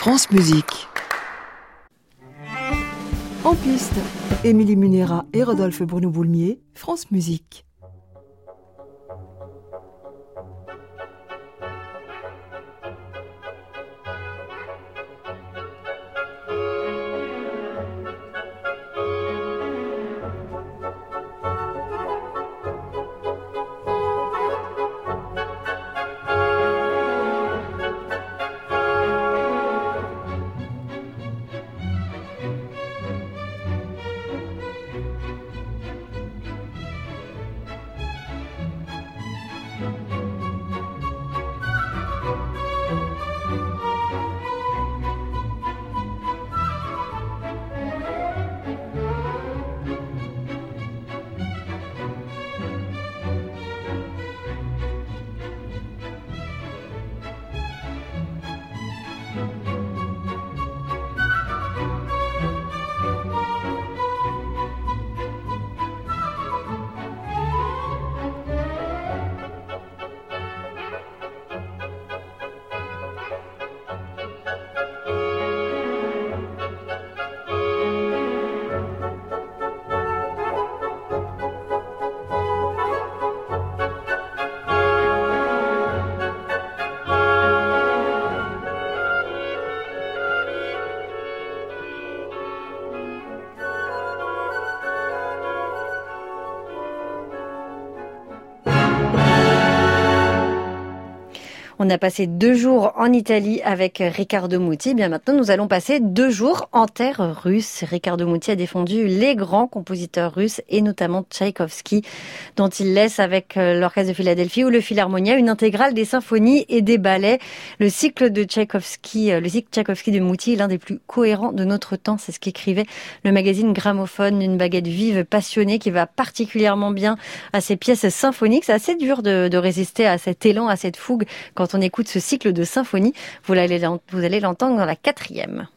France Musique. En piste, Émilie Munera et Rodolphe Bruno-Boulmier, France Musique. On a passé 2 jours en Italie avec Riccardo Muti. Bien maintenant, nous allons passer 2 jours en terre russe. Riccardo Muti a défendu les grands compositeurs russes et notamment Tchaïkovski, dont il laisse avec l'Orchestre de Philadelphie ou le Philharmonia une intégrale des symphonies et des ballets. Le cycle Tchaïkovski de Muti est l'un des plus cohérents de notre temps. C'est ce qu'écrivait le magazine Gramophone, une baguette vive, passionnée qui va particulièrement bien à ces pièces symphoniques. C'est assez dur de résister à cet élan, à cette fougue quand on écoute ce cycle de symphonie. Vous allez l'entendre dans la 4e.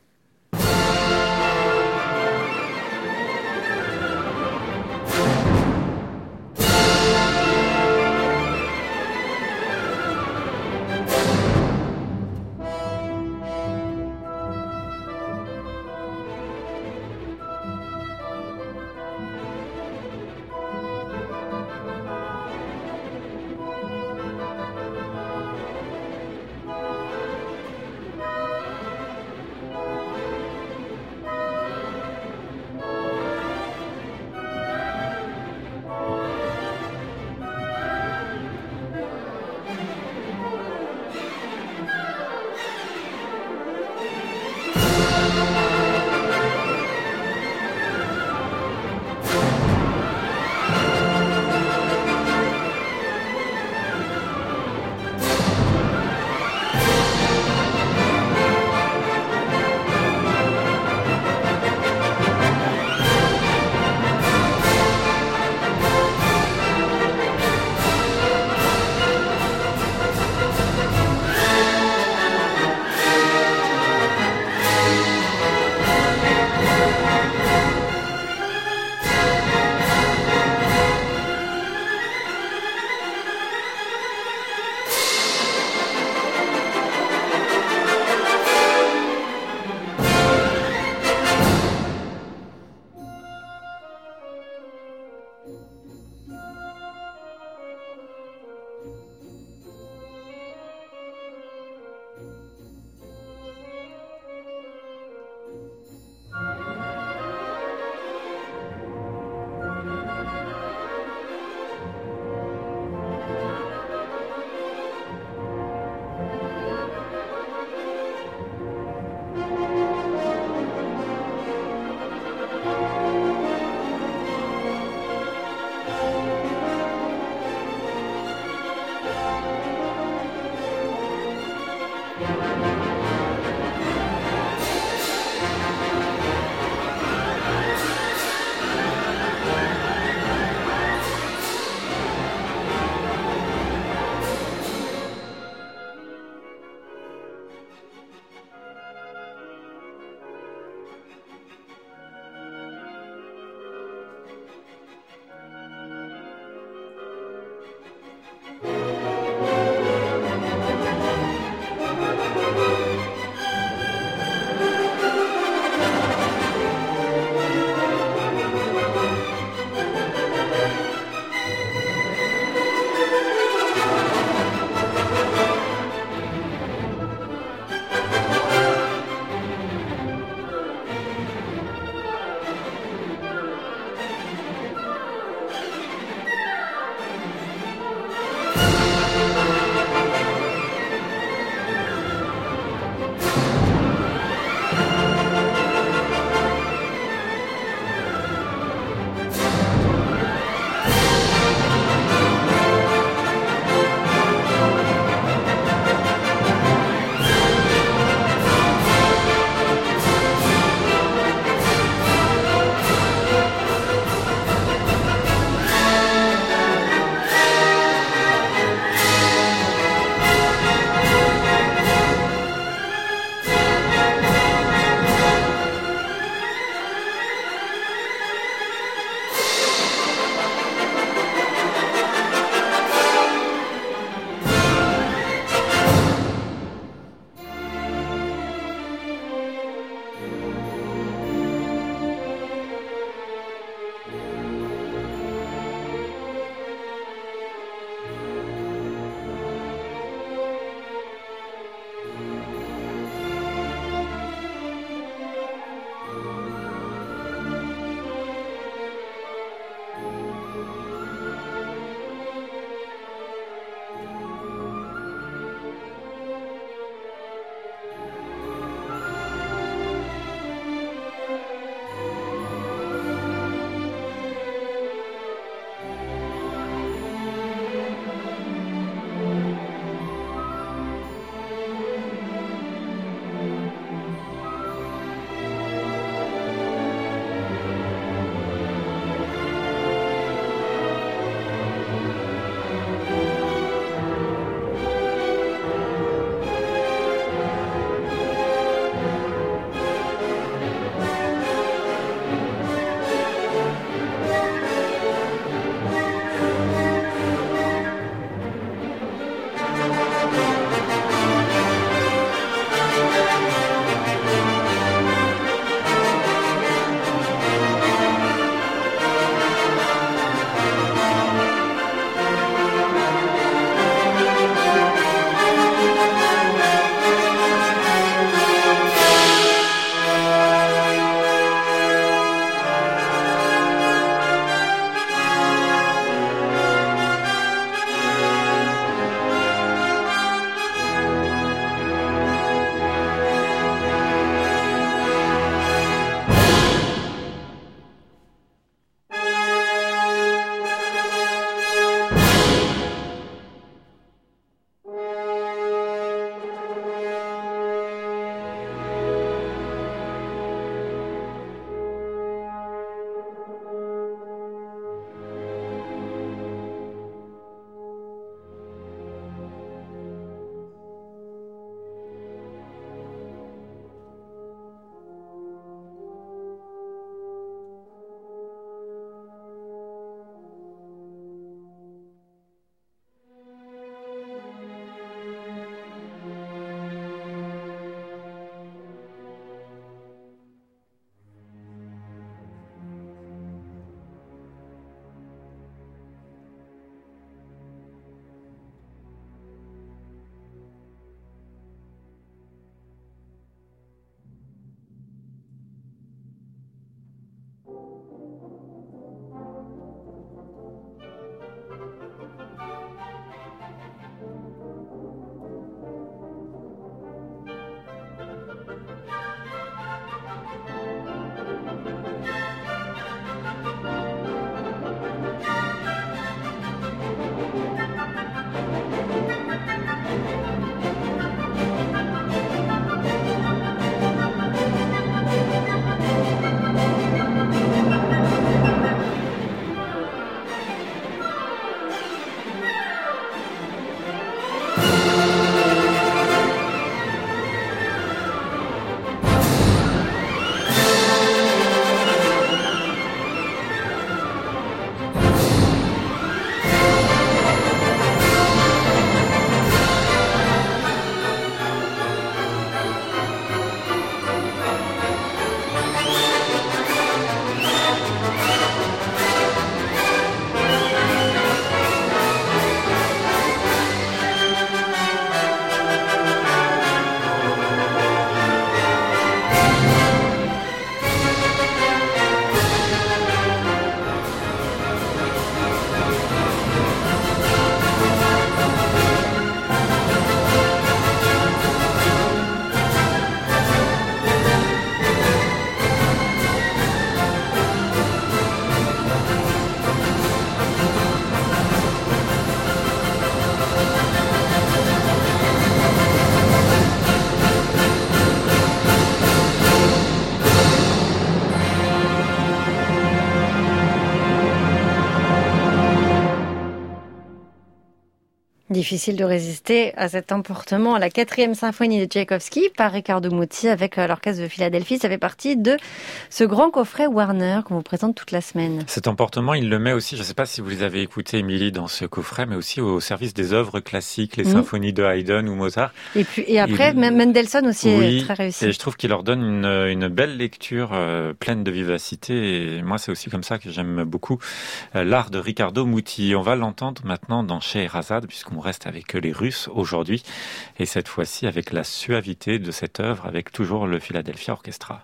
Difficile de résister à cet emportement. La 4e symphonie de Tchaïkovski par Riccardo Muti avec l'orchestre de Philadelphie. Ça fait partie de ce grand coffret Warner qu'on vous présente toute la semaine. Cet emportement, il le met aussi, je ne sais pas si vous les avez écoutés, Émilie, dans ce coffret, mais aussi au service des œuvres classiques, les symphonies de Haydn ou Mozart. Et après, Mendelssohn aussi est très réussi. Et je trouve qu'il leur donne une belle lecture pleine de vivacité. Et moi, c'est aussi comme ça que j'aime beaucoup l'art de Riccardo Muti. On va l'entendre maintenant dans Scheherazade, puisqu'on reste avec les Russes aujourd'hui. Et cette fois-ci, avec la suavité de cette œuvre, avec toujours le Philadelphia Orchestra.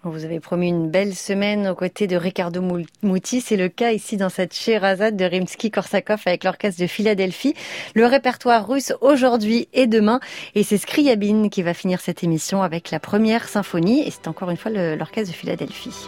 Vous avez promis une belle semaine aux côtés de Riccardo Muti. C'est le cas ici dans cette Scheherazade de Rimsky-Korsakov avec l'orchestre de Philadelphie. Le répertoire russe aujourd'hui et demain. Et c'est Scriabine qui va finir cette émission avec la première symphonie. Et c'est encore une fois l'orchestre de Philadelphie.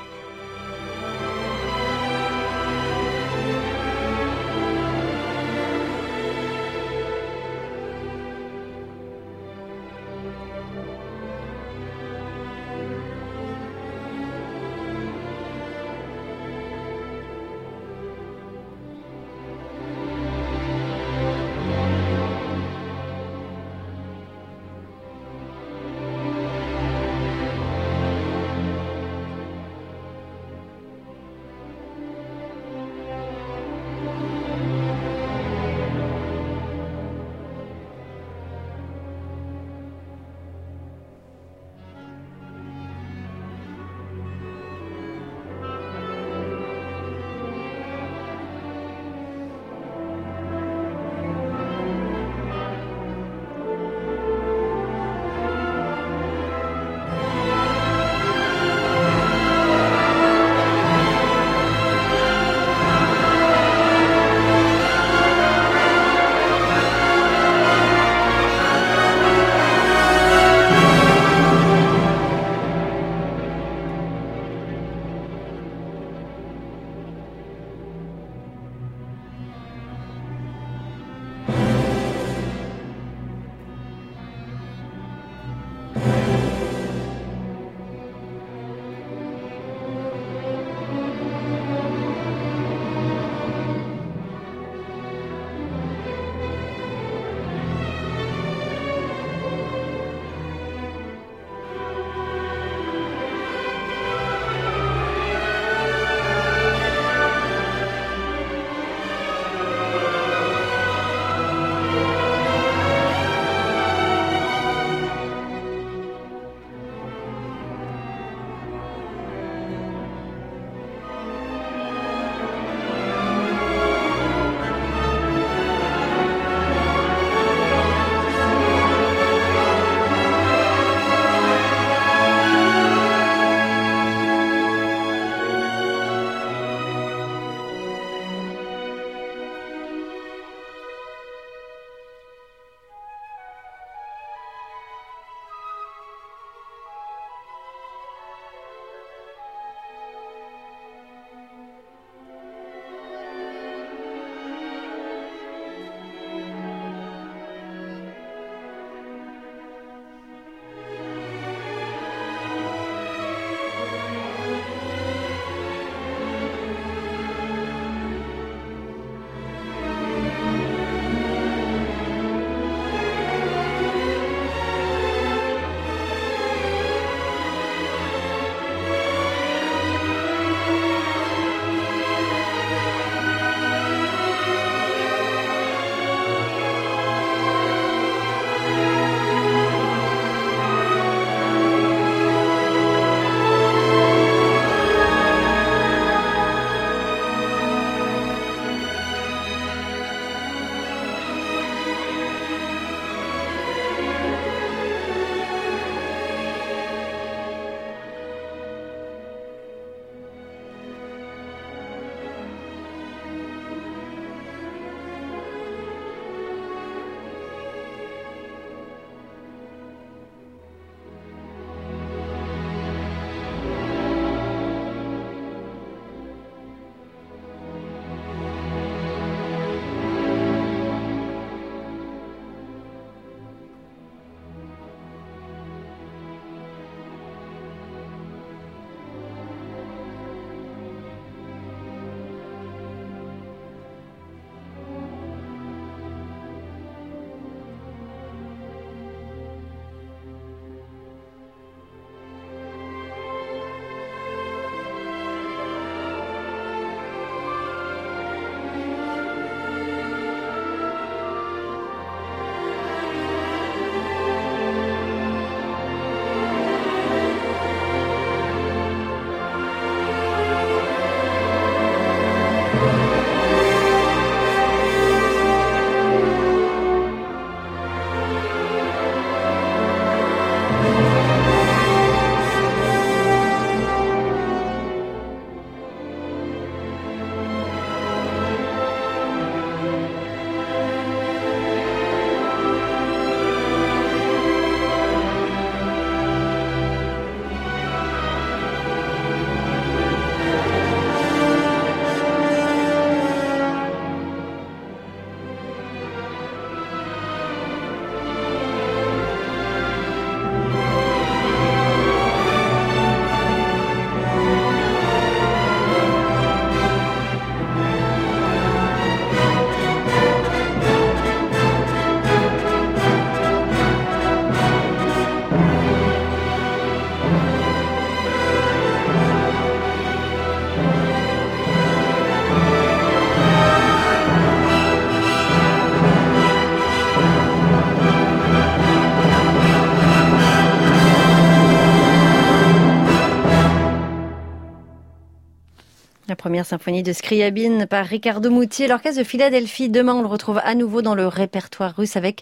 première symphonie de Scriabine par Riccardo Muti. L'orchestre de Philadelphie, demain, on le retrouve à nouveau dans le répertoire russe avec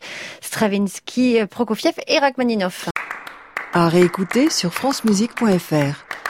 Stravinsky, Prokofiev et Rachmaninov. À réécouter sur francemusique.fr.